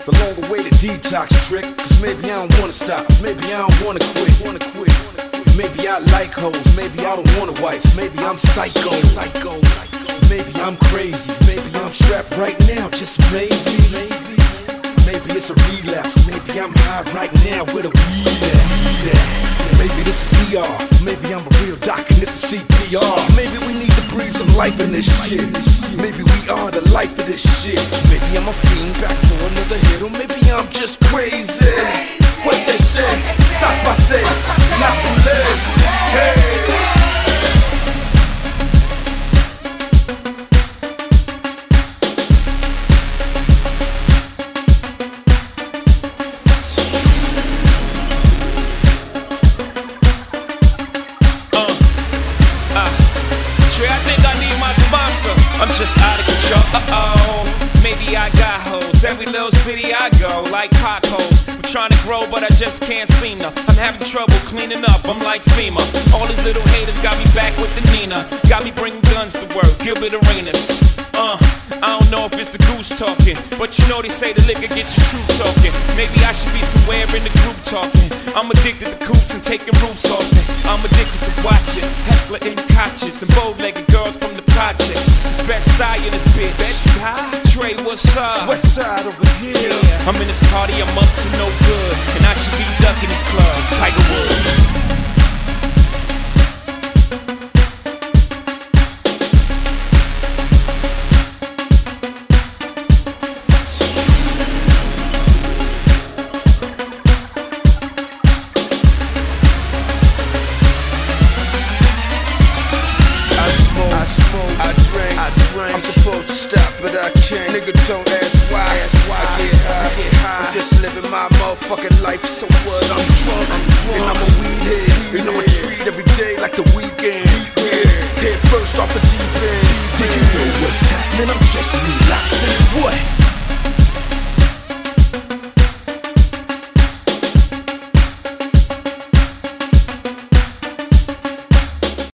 the longer way to detox trick. Cause maybe I don't wanna stop, maybe I don't wanna quit. Maybe I like hoes, maybe I don't want a wife. Maybe I'm psycho. Maybe I'm crazy, maybe I'm strapped right now, just maybe. Maybe it's a relapse, maybe I'm high right now with a weed at. Maybe this is ER, maybe I'm a real doc and this is CPR. Maybe we need to breathe some life in this shit. Maybe we are the life of this shit. Maybe I'm a fiend back for another hit, or maybe I'm just crazy. What they say, ça passe, la poulet, hey. I'm just out of control, maybe I got hoes. Every little city I go, like potholes. I'm trying to grow, but I just can't seem to. I'm having trouble cleaning up, I'm like FEMA. All these little haters got me back with the Nina. Got me bringing guns to work, Gilbert Arenas. I don't know if it's the goose talking, but you know they say the liquor get your truth talking. Maybe I should be somewhere in the group talking. I'm addicted to coops and taking roofs off me. I'm addicted to watches, heckler and couches, and bow-legged girls from the projects. It's Bed-Stuy in this bitch. Bed-Stuy? Trey, what's up? West side over here. Yeah. I'm in this party, I'm up to no good, and I should be ducking these clubs. Tiger Woods. I drink. I'm supposed to stop, but I can't. Nigga, don't ask why. I get high. I'm just living my motherfucking life. So what? I'm drunk. And I'm a weed head.